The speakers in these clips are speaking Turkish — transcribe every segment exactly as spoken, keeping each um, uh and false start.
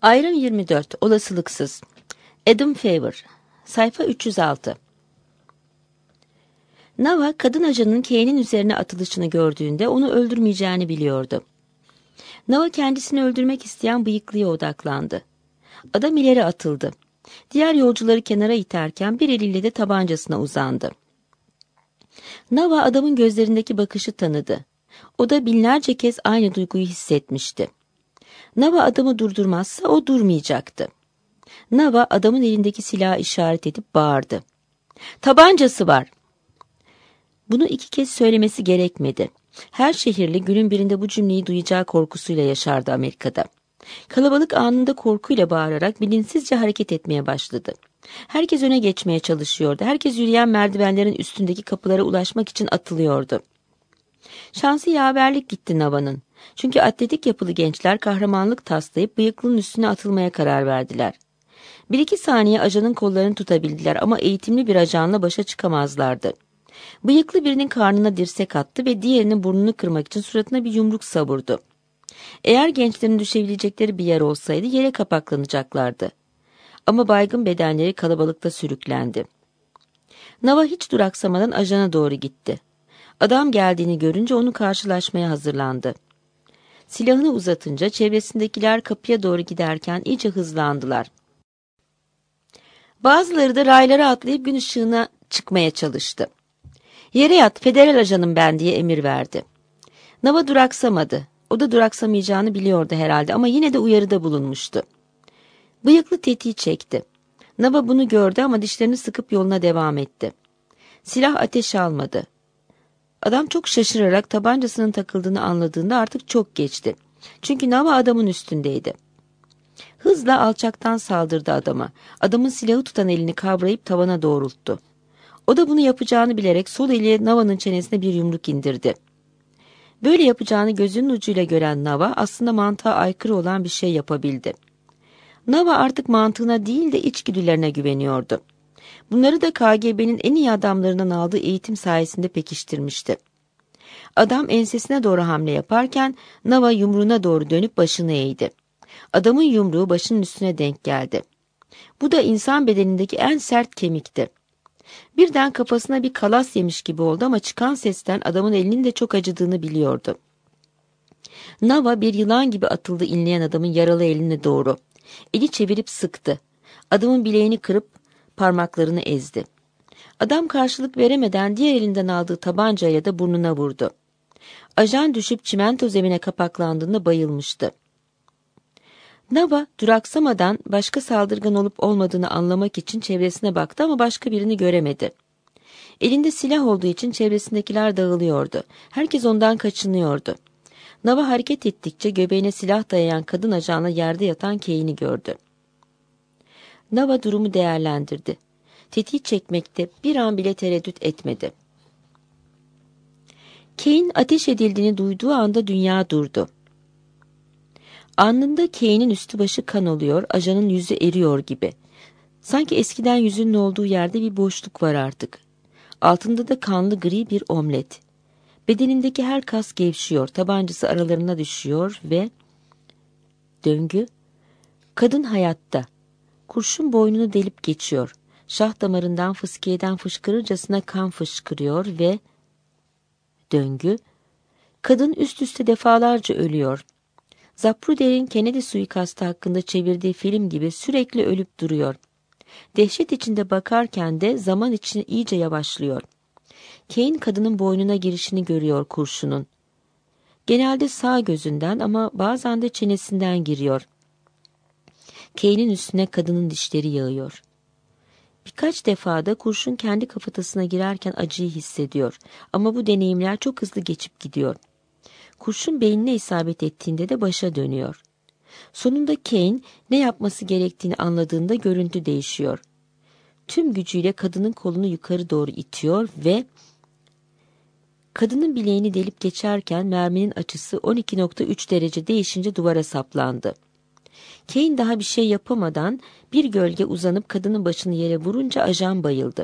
Ayrım yirmi dört. Olasılıksız. Adam Favor. Sayfa üç yüz altı. Nava, kadın ajanın Kane'in üzerine atılışını gördüğünde onu öldürmeyeceğini biliyordu. Nava kendisini öldürmek isteyen bıyıklıya odaklandı. Adam ileri atıldı. Diğer yolcuları kenara iterken bir eliyle de tabancasına uzandı. Nava adamın gözlerindeki bakışı tanıdı. O da binlerce kez aynı duyguyu hissetmişti. Nava adamı durdurmazsa o durmayacaktı. Nava adamın elindeki silahı işaret edip bağırdı. "Tabancası var!" Bunu iki kez söylemesi gerekmedi. Her şehirli günün birinde bu cümleyi duyacağı korkusuyla yaşardı Amerika'da. Kalabalık anında korkuyla bağırarak bilinçsizce hareket etmeye başladı. Herkes öne geçmeye çalışıyordu. Herkes yürüyen merdivenlerin üstündeki kapılara ulaşmak için atılıyordu. Şansı yaverlik gitti Nava'nın. Çünkü atletik yapılı gençler kahramanlık taslayıp bıyıklının üstüne atılmaya karar verdiler. Bir iki saniye ajanın kollarını tutabildiler ama eğitimli bir ajanla başa çıkamazlardı. Bıyıklı birinin karnına dirsek attı ve diğerinin burnunu kırmak için suratına bir yumruk savurdu. Eğer gençlerin düşebilecekleri bir yer olsaydı yere kapaklanacaklardı. Ama baygın bedenleri kalabalıkta sürüklendi. Nava hiç duraksamadan ajana doğru gitti. Adam geldiğini görünce onu karşılaşmaya hazırlandı. Silahını uzatınca çevresindekiler kapıya doğru giderken iyice hızlandılar. Bazıları da raylara atlayıp gün ışığına çıkmaya çalıştı. "Yere yat, federal ajanım ben," diye emir verdi. Nava duraksamadı. O da duraksamayacağını biliyordu herhalde ama yine de uyarıda bulunmuştu. Bıyıklı tetiği çekti. Nava bunu gördü ama dişlerini sıkıp yoluna devam etti. Silah ateş almadı. Adam çok şaşırarak tabancasının takıldığını anladığında artık çok geçti. Çünkü Nava adamın üstündeydi. Hızla alçaktan saldırdı adama. Adamın silahı tutan elini kavrayıp tavana doğrulttu. O da bunu yapacağını bilerek sol eliyle Nava'nın çenesine bir yumruk indirdi. Böyle yapacağını gözünün ucuyla gören Nava aslında mantığa aykırı olan bir şey yapabildi. Nava artık mantığına değil de içgüdülerine güveniyordu. Bunları da K G B'nin en iyi adamlarından aldığı eğitim sayesinde pekiştirmişti. Adam ensesine doğru hamle yaparken Nava yumruğuna doğru dönüp başını eğdi. Adamın yumruğu başının üstüne denk geldi. Bu da insan bedenindeki en sert kemikti. Birden kafasına bir kalas yemiş gibi oldu ama çıkan sesten adamın elinin de çok acıdığını biliyordu. Nava bir yılan gibi atıldı inleyen adamın yaralı eline doğru. Eli çevirip sıktı. Adamın bileğini kırıp parmaklarını ezdi. Adam karşılık veremeden diğer elinden aldığı tabancayla da burnuna vurdu. Ajan düşüp çimento zemine kapaklandığında bayılmıştı. Nava duraksamadan başka saldırgan olup olmadığını anlamak için çevresine baktı ama başka birini göremedi. Elinde silah olduğu için çevresindekiler dağılıyordu. Herkes ondan kaçınıyordu. Nava hareket ettikçe göbeğine silah dayayan kadın ajanla yerde yatan Kane'i gördü. Nava durumu değerlendirdi. Tetiği çekmekte bir an bile tereddüt etmedi. Kane ateş edildiğini duyduğu anda dünya durdu. Anında Kane'in üstü başı kan oluyor, ajanın yüzü eriyor gibi. Sanki eskiden yüzünün olduğu yerde bir boşluk var artık. Altında da kanlı gri bir omlet. Bedenindeki her kas gevşiyor, tabancası aralarına düşüyor ve... Döngü. Kadın hayatta. Kurşun boynunu delip geçiyor. Şah damarından fıskiyeden fışkırırcasına kan fışkırıyor ve... Döngü. Kadın üst üste defalarca ölüyor. Zapruder'in Kennedy suikastı hakkında çevirdiği film gibi sürekli ölüp duruyor. Dehşet içinde bakarken de zaman için iyice yavaşlıyor. Kane kadının boynuna girişini görüyor kurşunun. Genelde sağ gözünden ama bazen de çenesinden giriyor. Kane'in üstüne kadının dişleri yağıyor. Birkaç defada kurşun kendi kafatasına girerken acıyı hissediyor ama bu deneyimler çok hızlı geçip gidiyor. Kurşun beynine isabet ettiğinde de başa dönüyor. Sonunda Kane ne yapması gerektiğini anladığında görüntü değişiyor. Tüm gücüyle kadının kolunu yukarı doğru itiyor ve kadının bileğini delip geçerken merminin açısı on iki nokta üç derece değişince duvara saplandı. Kane daha bir şey yapamadan bir gölge uzanıp kadının başını yere vurunca ajan bayıldı.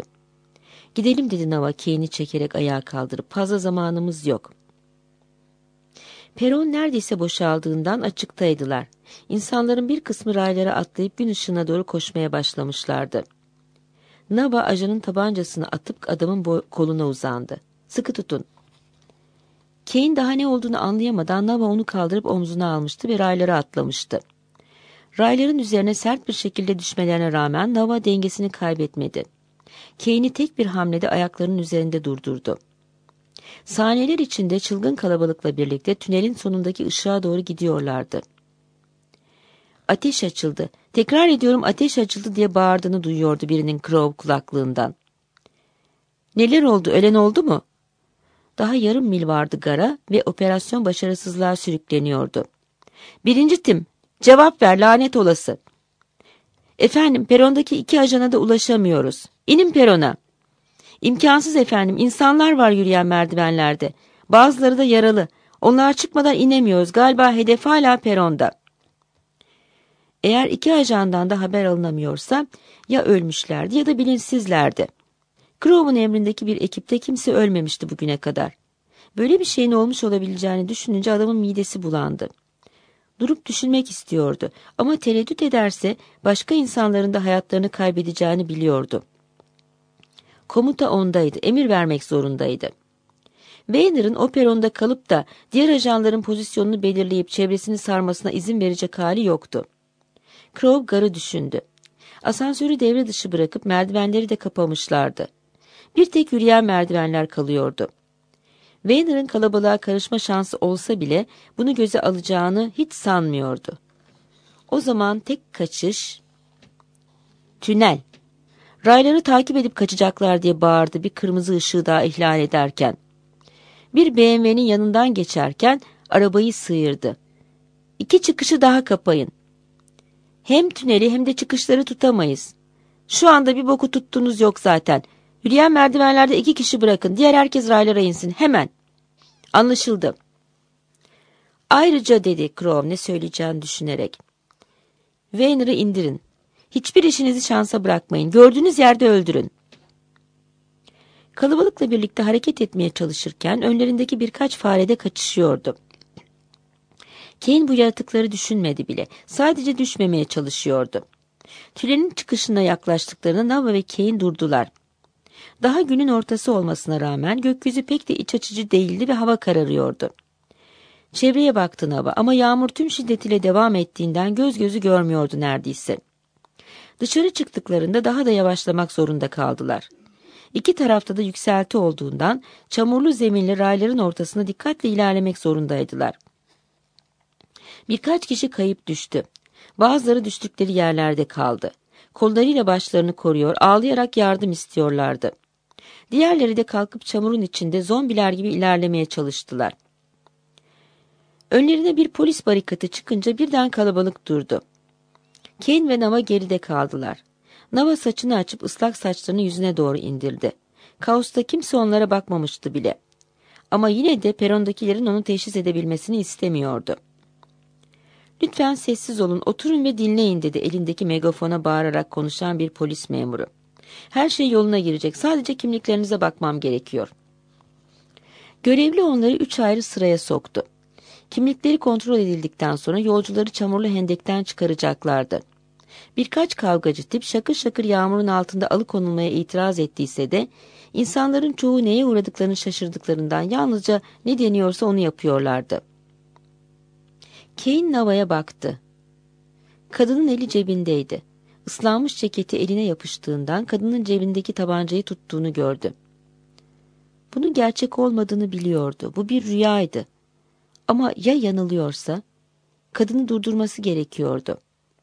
"Gidelim," dedi Nava Kane'i çekerek ayağa kaldırıp, "fazla zamanımız yok." Peron neredeyse boşaldığından açıktaydılar. İnsanların bir kısmı raylara atlayıp gün ışığına doğru koşmaya başlamışlardı. Nava ajanın tabancasını atıp adamın koluna uzandı. "Sıkı tutun." Kane daha ne olduğunu anlayamadan Nava onu kaldırıp omzuna almıştı ve raylara atlamıştı. Rayların üzerine sert bir şekilde düşmelerine rağmen Nava dengesini kaybetmedi. Kane'i tek bir hamlede ayaklarının üzerinde durdurdu. Saniyeler içinde çılgın kalabalıkla birlikte tünelin sonundaki ışığa doğru gidiyorlardı. "Ateş açıldı. Tekrar ediyorum, ateş açıldı," diye bağırdığını duyuyordu birinin Crow kulaklığından. "Neler oldu? Ölen oldu mu?" Daha yarım mil vardı gara ve operasyon başarısızlığa sürükleniyordu. "Birinci tim, cevap ver, lanet olası." "Efendim, perondaki iki ajana da ulaşamıyoruz. İnin perona." "İmkansız efendim, insanlar var yürüyen merdivenlerde. Bazıları da yaralı. Onlar çıkmadan inemiyoruz. Galiba hedef hala peronda." Eğer iki ajandan da haber alınamıyorsa ya ölmüşlerdi ya da bilinçsizlerdi. Crow'un emrindeki bir ekipte kimse ölmemişti bugüne kadar. Böyle bir şeyin olmuş olabileceğini düşününce adamın midesi bulandı. Durup düşünmek istiyordu ama tereddüt ederse başka insanların da hayatlarını kaybedeceğini biliyordu. Komuta ondaydı, emir vermek zorundaydı. Wayner'ın o peronda kalıp da diğer ajanların pozisyonunu belirleyip çevresini sarmasına izin verecek hali yoktu. Crow garı düşündü. Asansörü devre dışı bırakıp merdivenleri de kapamışlardı. Bir tek yürüyen merdivenler kalıyordu. Wayner'ın kalabalığa karışma şansı olsa bile bunu göze alacağını hiç sanmıyordu. O zaman tek kaçış tünel. Rayları takip edip kaçacaklar diye bağırdı bir kırmızı ışığı daha ihlal ederken. Bir B M W'nin yanından geçerken arabayı sıyırdı. "İki çıkışı daha kapayın. Hem tüneli hem de çıkışları tutamayız. Şu anda bir boku tuttuğunuz yok zaten. Yürüyen merdivenlerde iki kişi bırakın. Diğer herkes raylara insin. Hemen." "Anlaşıldı." "Ayrıca," dedi Crow ne söyleyeceğini düşünerek, "Wayner'ı indirin. Hiçbir işinizi şansa bırakmayın. Gördüğünüz yerde öldürün." Kalabalıkla birlikte hareket etmeye çalışırken önlerindeki birkaç fare de kaçışıyordu. Kane bu yaratıkları düşünmedi bile. Sadece düşmemeye çalışıyordu. Tünelin çıkışına yaklaştıklarında Nava ve Kane durdular. Daha günün ortası olmasına rağmen gökyüzü pek de iç açıcı değildi ve hava kararıyordu. Çevreye baktı Nava ama yağmur tüm şiddetiyle devam ettiğinden göz gözü görmüyordu neredeyse. Dışarı çıktıklarında daha da yavaşlamak zorunda kaldılar. İki tarafta da yükselti olduğundan çamurlu zeminli rayların ortasına dikkatle ilerlemek zorundaydılar. Birkaç kişi kayıp düştü. Bazıları düştükleri yerlerde kaldı. Kollarıyla başlarını koruyor, ağlayarak yardım istiyorlardı. Diğerleri de kalkıp çamurun içinde zombiler gibi ilerlemeye çalıştılar. Önlerine bir polis barikatı çıkınca birden kalabalık durdu. Kane ve Nava geride kaldılar. Nava saçını açıp ıslak saçlarını yüzüne doğru indirdi. Kaosta kimse onlara bakmamıştı bile. Ama yine de perondakilerin onu teşhis edebilmesini istemiyordu. "Lütfen sessiz olun, oturun ve dinleyin," dedi elindeki megafona bağırarak konuşan bir polis memuru. "Her şey yoluna girecek. Sadece kimliklerinize bakmam gerekiyor." Görevli onları üç ayrı sıraya soktu. Kimlikleri kontrol edildikten sonra yolcuları çamurlu hendekten çıkaracaklardı. Birkaç kavgacı tip şakır şakır yağmurun altında alıkonulmaya itiraz ettiyse de insanların çoğu neye uğradıklarını şaşırdıklarından yalnızca ne deniyorsa onu yapıyorlardı. Kane Nava'ya baktı. Kadının eli cebindeydi. Islanmış ceketi eline yapıştığından kadının cebindeki tabancayı tuttuğunu gördü. Bunun gerçek olmadığını biliyordu. Bu bir rüyaydı. Ama ya yanılıyorsa? Kadını durdurması gerekiyordu.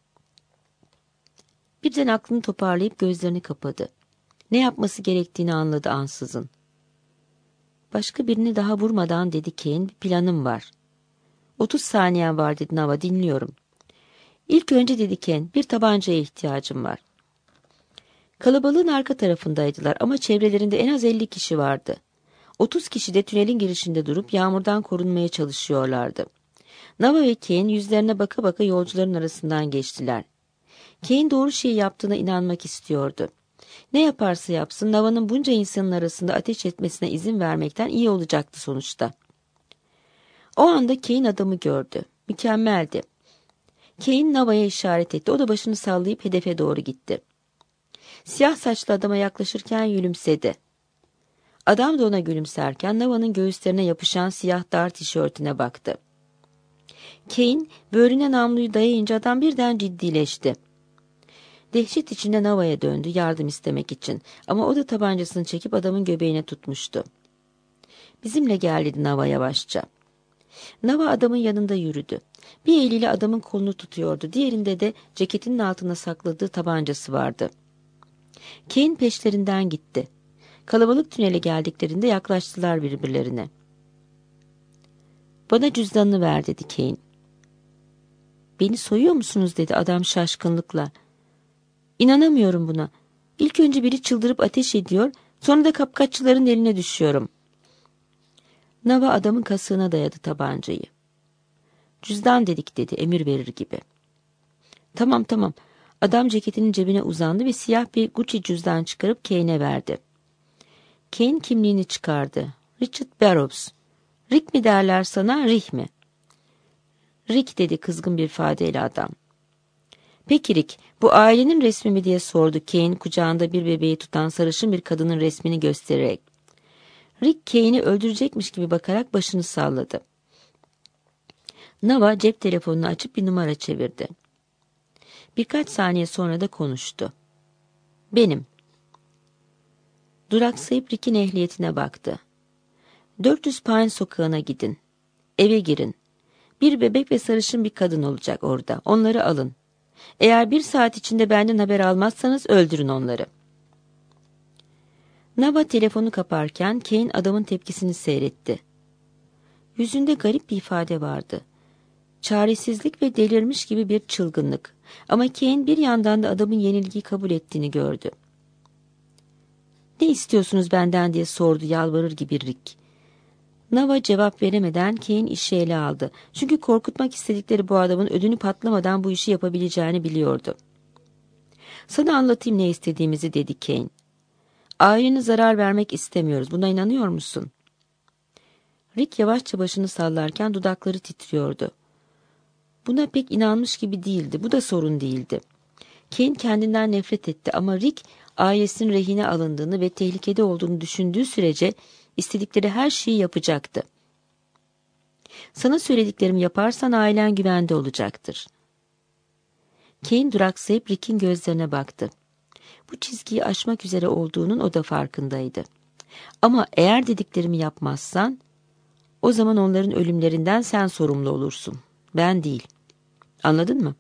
Birden aklını toparlayıp gözlerini kapadı. Ne yapması gerektiğini anladı ansızın. "Başka birini daha vurmadan," dedi Kane, "bir planım var." Otuz saniyen var," dedi Nava, "dinliyorum." "İlk önce," dedi Kane, "bir tabancaya ihtiyacım var." Kalabalığın arka tarafındaydılar ama çevrelerinde en az elli kişi vardı. Otuz kişi de tünelin girişinde durup yağmurdan korunmaya çalışıyorlardı. Nava ve Kane yüzlerine baka baka yolcuların arasından geçtiler. Kane doğru şeyi yaptığına inanmak istiyordu. Ne yaparsa yapsın Nava'nın bunca insanın arasında ateş etmesine izin vermekten iyi olacaktı sonuçta. O anda Kane adamı gördü. Mükemmeldi. Kane Nava'ya işaret etti. O da başını sallayıp hedefe doğru gitti. Siyah saçlı adama yaklaşırken gülümsedi. Adam da ona gülümserken Nava'nın göğüslerine yapışan siyah dar tişörtüne baktı. Kane böğrüne namluyu dayayınca adam birden ciddileşti. Dehşet içinde Nava'ya döndü yardım istemek için ama o da tabancasını çekip adamın göbeğine tutmuştu. Bizimle gel dedi Nava yavaşça. Nava adamın yanında yürüdü. Bir eliyle adamın kolunu tutuyordu, diğerinde de ceketinin altına sakladığı tabancası vardı. Kane peşlerinden gitti. Kalabalık tünele geldiklerinde yaklaştılar birbirlerine. Bana cüzdanını ver dedi Kane. Beni soyuyor musunuz dedi adam şaşkınlıkla. İnanamıyorum buna. İlk önce biri çıldırıp ateş ediyor, sonra da kapkaççıların eline düşüyorum. Nava adamın kasığına dayadı tabancayı. Cüzdan dedik dedi emir verir gibi. Tamam tamam. Adam ceketinin cebine uzandı ve siyah bir Gucci cüzdan çıkarıp Kane'e verdi. Kane kimliğini çıkardı. Richard Barrows. Rick mi derler sana, Rick mi? Rick dedi kızgın bir ifadeyle adam. Peki Rick, bu ailenin resmi mi diye sordu Kane kucağında bir bebeği tutan sarışın bir kadının resmini göstererek. Rick Kane'i öldürecekmiş gibi bakarak başını salladı. Nava cep telefonunu açıp bir numara çevirdi. Birkaç saniye sonra da konuştu. Benim. Duraksayıp Rick'in ehliyetine baktı. dört yüz Pine sokağına gidin. Eve girin. Bir bebek ve sarışın bir kadın olacak orada. Onları alın. Eğer bir saat içinde benden haber almazsanız öldürün onları. Nava telefonu kaparken Kane adamın tepkisini seyretti. Yüzünde garip bir ifade vardı. Çaresizlik ve delirmiş gibi bir çılgınlık. Ama Kane bir yandan da adamın yenilgiyi kabul ettiğini gördü. Ne istiyorsunuz benden diye sordu yalvarır gibi Rick. Nava cevap veremeden Kane işi ele aldı. Çünkü korkutmak istedikleri bu adamın ödünü patlamadan bu işi yapabileceğini biliyordu. Sana anlatayım ne istediğimizi dedi Kane. Ailene zarar vermek istemiyoruz. Buna inanıyor musun? Rick yavaşça başını sallarken dudakları titriyordu. Buna pek inanmış gibi değildi. Bu da sorun değildi. Kane kendinden nefret etti ama Rick ailesinin rehine alındığını ve tehlikede olduğunu düşündüğü sürece istedikleri her şeyi yapacaktı. Sana söylediklerimi yaparsan ailen güvende olacaktır. Kane duraksayıp Rick'in gözlerine baktı. Bu çizgiyi aşmak üzere olduğunun o da farkındaydı. Ama eğer dediklerimi yapmazsan, o zaman onların ölümlerinden sen sorumlu olursun. Ben değil. Anladın mı?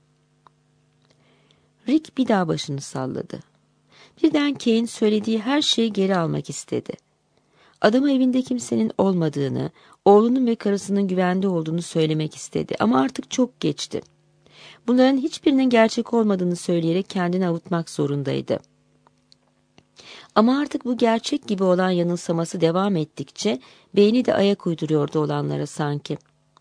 Rick bir daha başını salladı. Birden Kane söylediği her şeyi geri almak istedi. Adama evinde kimsenin olmadığını, oğlunun ve karısının güvende olduğunu söylemek istedi ama artık çok geçti. Bunların hiçbirinin gerçek olmadığını söyleyerek kendini avutmak zorundaydı. Ama artık bu gerçek gibi olan yanılsaması devam ettikçe beyni de ayak uyduruyordu olanlara sanki.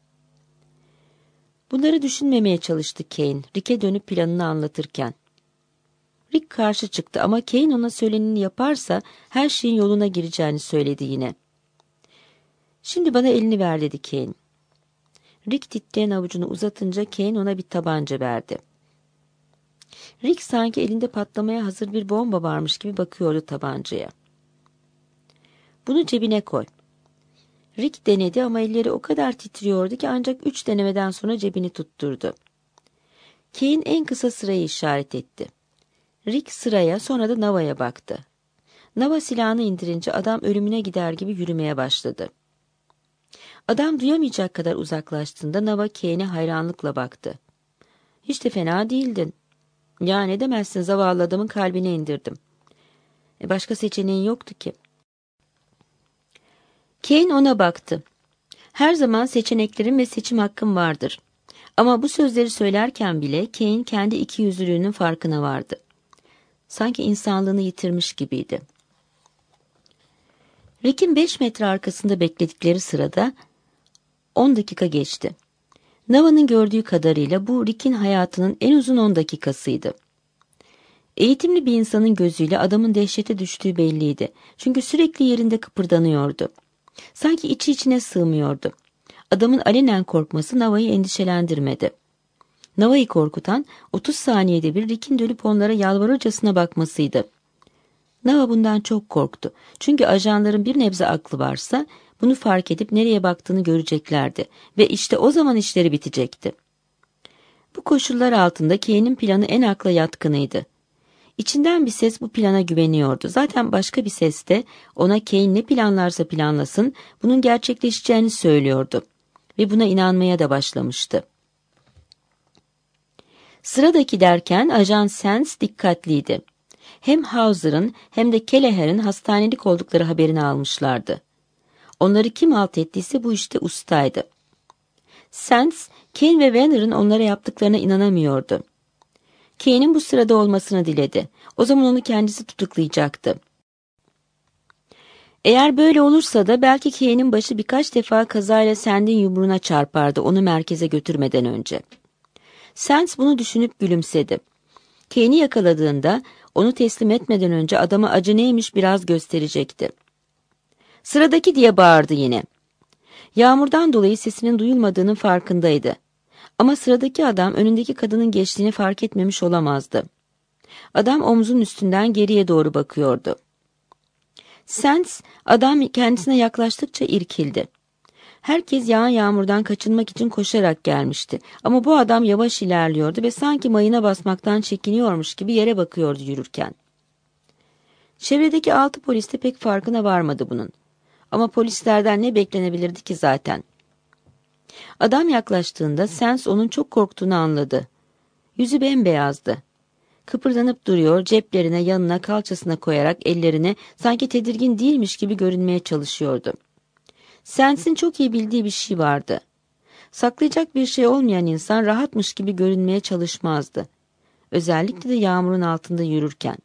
Bunları düşünmemeye çalıştı Kane, Rick'e dönüp planını anlatırken. Rick karşı çıktı ama Kane ona söyleneni yaparsa her şeyin yoluna gireceğini söyledi yine. Şimdi bana elini ver dedi Kane. Rick titreyen avucunu uzatınca Kane ona bir tabanca verdi. Rick sanki elinde patlamaya hazır bir bomba varmış gibi bakıyordu tabancaya. Bunu cebine koy. Rick denedi ama elleri o kadar titriyordu ki ancak üç denemeden sonra cebini tutturdu. Kane en kısa sırayı işaret etti. Rick sıraya sonra da Nava'ya baktı. Nava silahını indirince adam ölümüne gider gibi yürümeye başladı. Adam duyamayacak kadar uzaklaştığında Nava Kane'e hayranlıkla baktı. Hiç de fena değildin. Ya ne demezsin, zavallı adamın kalbine indirdim. E başka seçeneğin yoktu ki. Kane ona baktı. Her zaman seçeneklerim ve seçim hakkım vardır. Ama bu sözleri söylerken bile Kane kendi ikiyüzlülüğünün farkına vardı. Sanki insanlığını yitirmiş gibiydi. Rick'in beş metre arkasında bekledikleri sırada on dakika geçti. Nava'nın gördüğü kadarıyla bu Rick'in hayatının en uzun on dakikasıydı. Eğitimli bir insanın gözüyle adamın dehşete düştüğü belliydi. Çünkü sürekli yerinde kıpırdanıyordu. Sanki içi içine sığmıyordu. Adamın alenen korkması Nava'yı endişelendirmedi. Nava'yı korkutan otuz saniyede bir Rick'in dönüp onlara yalvarırcasına bakmasıydı. Nava bundan çok korktu. Çünkü ajanların bir nebze aklı varsa bunu fark edip nereye baktığını göreceklerdi ve işte o zaman işleri bitecekti. Bu koşullar altında Kane'in planı en akla yatkınıydı. İçinden bir ses bu plana güveniyordu. Zaten başka bir ses de ona Kane ne planlarsa planlasın bunun gerçekleşeceğini söylüyordu ve buna inanmaya da başlamıştı. Sıradaki derken Ajan Sands dikkatliydi. Hem Hauser'ın hem de Kelleher'in hastanelik oldukları haberini almışlardı. Onları kim alt ettiyse bu işte ustaydı. Sands, Kane ve Wenner'ın onlara yaptıklarına inanamıyordu. Kane'in bu sırada olmasını diledi. O zaman onu kendisi tutuklayacaktı. Eğer böyle olursa da belki Kane'in başı birkaç defa kazayla Sand'in yumruğuna çarpardı onu merkeze götürmeden önce. Sands bunu düşünüp gülümsedi. Kane'i yakaladığında onu teslim etmeden önce adama acı neymiş biraz gösterecekti. Sıradaki diye bağırdı yine. Yağmurdan dolayı sesinin duyulmadığının farkındaydı. Ama sıradaki adam önündeki kadının geçtiğini fark etmemiş olamazdı. Adam omzunun üstünden geriye doğru bakıyordu. Sands, adam kendisine yaklaştıkça irkildi. Herkes yağan yağmurdan kaçınmak için koşarak gelmişti. Ama bu adam yavaş ilerliyordu ve sanki mayına basmaktan çekiniyormuş gibi yere bakıyordu yürürken. Çevredeki altı polis de pek farkına varmadı bunun. Ama polislerden ne beklenebilirdi ki zaten? Adam yaklaştığında Sands onun çok korktuğunu anladı. Yüzü bembeyazdı. Kıpırdanıp duruyor, ceplerine, yanına, kalçasına koyarak ellerini sanki tedirgin değilmiş gibi görünmeye çalışıyordu. Sands'in çok iyi bildiği bir şey vardı. Saklayacak bir şey olmayan insan rahatmış gibi görünmeye çalışmazdı. Özellikle de yağmurun altında yürürken.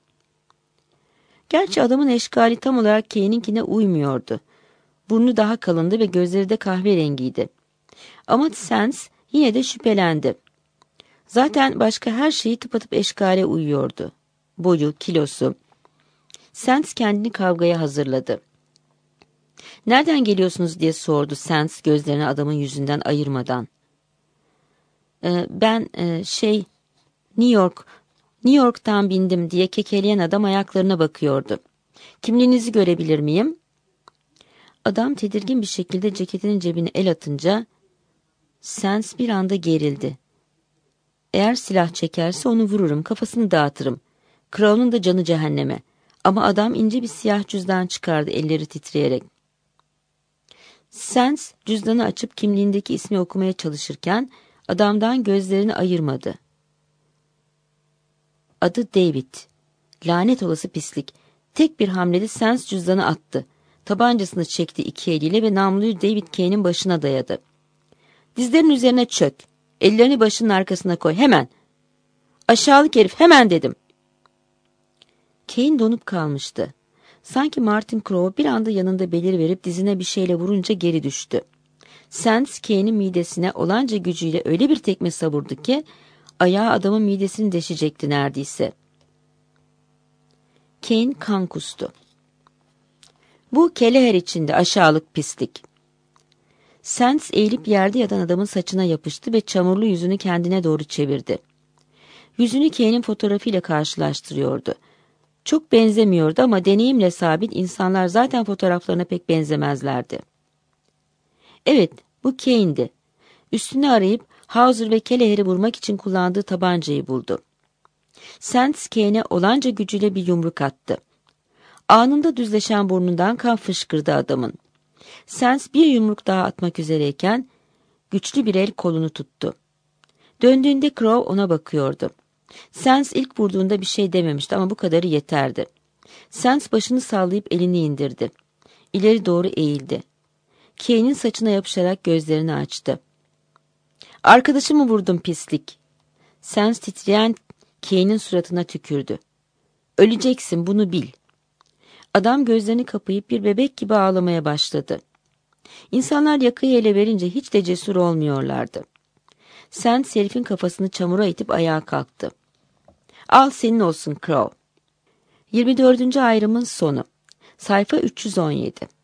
Gerçi adamın eşkali tam olarak Kane'inkine uymuyordu. Burnu daha kalındı ve gözleri de kahverengiydi. Ama Sands yine de şüphelendi. Zaten başka her şeyi tıpatıp eşkale uyuyordu. Boyu, kilosu. Sands kendini kavgaya hazırladı. "Nereden geliyorsunuz?" diye sordu Sands gözlerini adamın yüzünden ayırmadan. Ee, ben e, şey New York, New York'tan bindim diye kekeleyen adam ayaklarına bakıyordu. "Kimliğinizi görebilir miyim?" Adam tedirgin bir şekilde ceketinin cebine el atınca Sands bir anda gerildi. "Eğer silah çekerse onu vururum, kafasını dağıtırım. Crown'un da canı cehenneme." Ama adam ince bir siyah cüzdan çıkardı elleri titreyerek. Sands cüzdanı açıp kimliğindeki ismi okumaya çalışırken adamdan gözlerini ayırmadı. Adı David. Lanet olası pislik. Tek bir hamlede Sands cüzdanı attı. Tabancasını çekti iki eliyle ve namluyu David Kane'in başına dayadı. "Dizlerin üzerine çök. Ellerini başının arkasına koy. Hemen. Aşağılık herif, hemen dedim." Kane donup kalmıştı. Sanki Martin Crowe bir anda yanında beliriverip dizine bir şeyle vurunca geri düştü. Sands Kane'in midesine olanca gücüyle öyle bir tekme savurdu ki ayağı adamın midesini deşecekti neredeyse. Kane kan kustu. "Bu Kelleher içinde aşağılık pislik." Sands eğilip yerde yatan adamın saçına yapıştı ve çamurlu yüzünü kendine doğru çevirdi. Yüzünü Kane'in fotoğrafıyla karşılaştırıyordu. Çok benzemiyordu ama deneyimle sabit insanlar zaten fotoğraflarına pek benzemezlerdi. Evet, bu Kane'di. Üstünü arayıp Hauser ve Kelleher'i vurmak için kullandığı tabancayı buldu. Sands Kane'e olanca gücüyle bir yumruk attı. Anında düzleşen burnundan kan fışkırdı adamın. Sands bir yumruk daha atmak üzereyken güçlü bir el kolunu tuttu. Döndüğünde Crowe ona bakıyordu. Sands ilk vurduğunda bir şey dememişti ama bu kadarı yeterdi. Sands başını sallayıp elini indirdi. İleri doğru eğildi. Kane'in saçına yapışarak gözlerini açtı. "Arkadaşımı vurdum pislik." Sands titreyen Kane'in suratına tükürdü. "Öleceksin, bunu bil." Adam gözlerini kapayıp bir bebek gibi ağlamaya başladı. İnsanlar yakayı ele verince hiç de cesur olmuyorlardı. Sands herifin kafasını çamura itip ayağa kalktı. "Al senin olsun Crowe." yirmi dördüncü ayrımın sonu. Sayfa üç yüz on yedi.